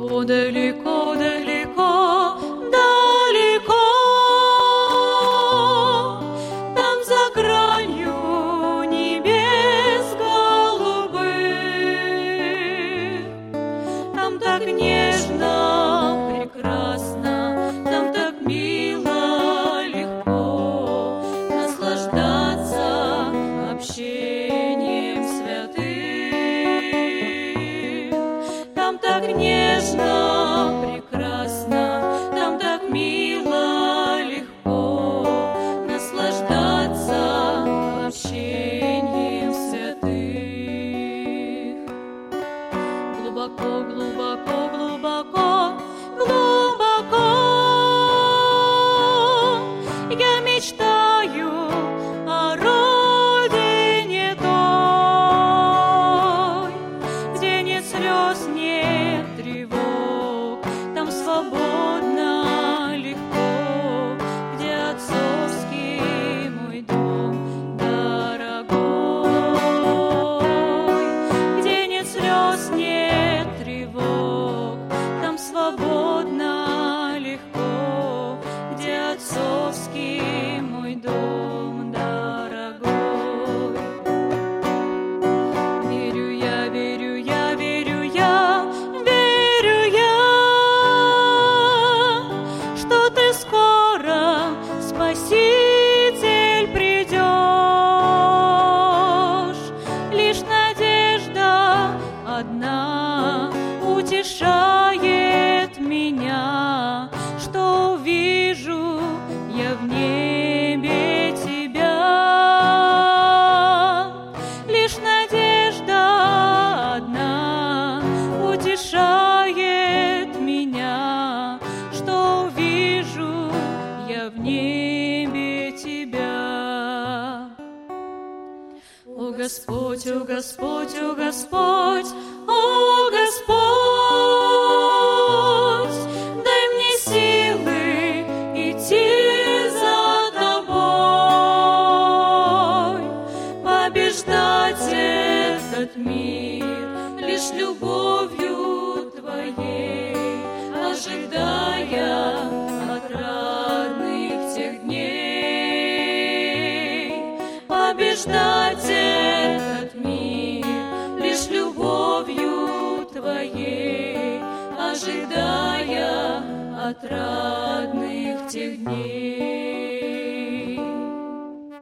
далеко, далеко, далеко, там за гранью небес голубых, там так нежно, прекрасно, там так мило, легко наслаждаться общением святых. Там так нежно, прекрасно, там так мило, легко наслаждаться общением святых. Глубоко, глубоко, глубоко, глубоко я мечтаю о родине той, где нет слез, нет тревог, там свободно, легко, где отцовский мой дом дорогой, где нет слез, нет тревог, там свободно, легко, где отцовский мой дом дорогой. Верю я, верю я, верю я, верю я, что ты скоро, Спаситель, придешь. Лишь надежда одна утешает меня, что увижу я в небе тебя. Лишь надежда одна утешает меня, что увижу я в небе тебя. О Господь, о Господь, о Господь, о Господь, дай мне силы идти за тобой, побеждать этот мир лишь любовью твоей, ожидая отрадных тех дней. Побеждать этот мир лишь любовью твоей, ожидая отрадных тех дней.